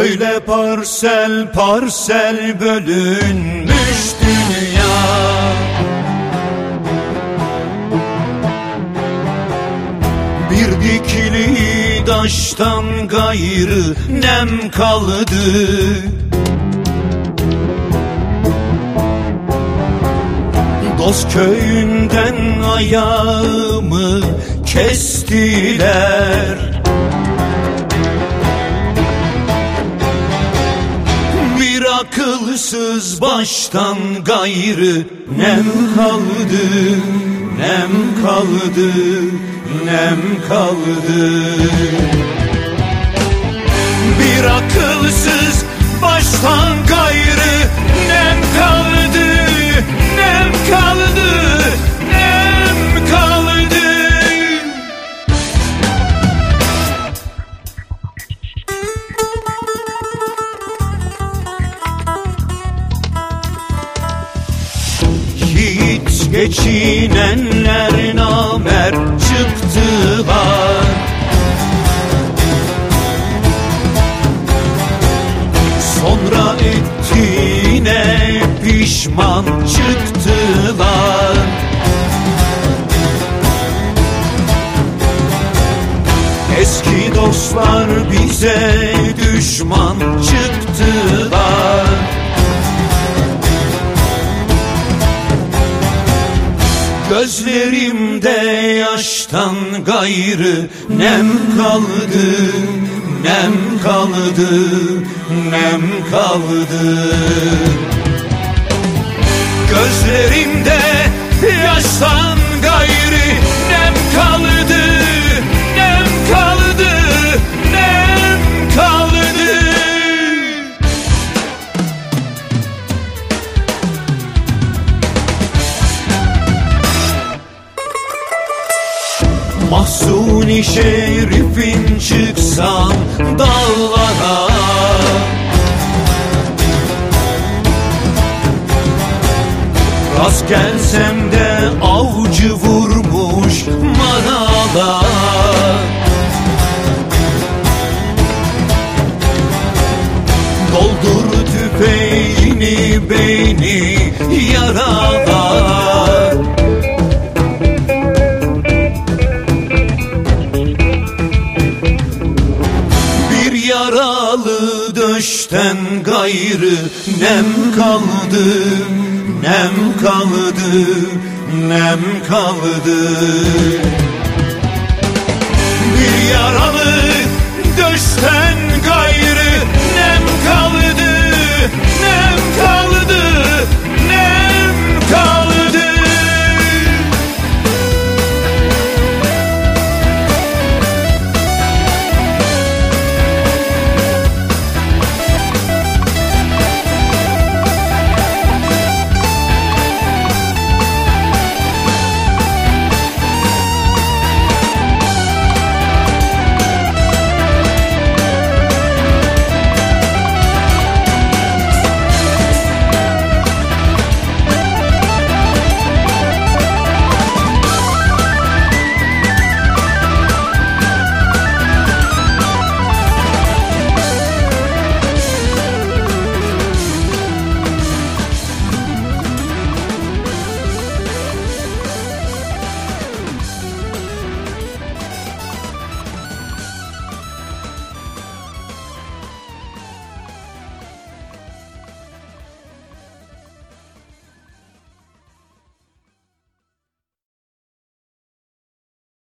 Böyle parsel parsel bölünmüş dünya. Bir dikili taştan gayrı nem kaldı. Dost köyünden ayağımı kestiler. Bir akılsız baştan gayrı nem kaldı, nem kaldı, nem kaldı. Bir akılsız baştan gayrı nem kaldı, nem kaldı, nem kaldı. Hiç geçinenler namert çıktılar. Sonra ettiğine pişman çıktılar. Eski dostlar bize düşman çıktılar. Gözlerimde yaştan gayrı nem kaldı, nem kaldı, nem kaldı. Gözlerimde yaştan gayrı nem kaldı, nem kaldı, nem kaldı. Mahsuni Şerif'in çıksam dağlara, rast gelsem de avcı vurmuş manalar. Doldur tüfeğini beni yaralar. Yaralı döşten gayrı nem kaldı, nem kaldı, nem kaldı. Bir yaralı döşten gayrı nem kaldı, nem kaldı, nem kaldı.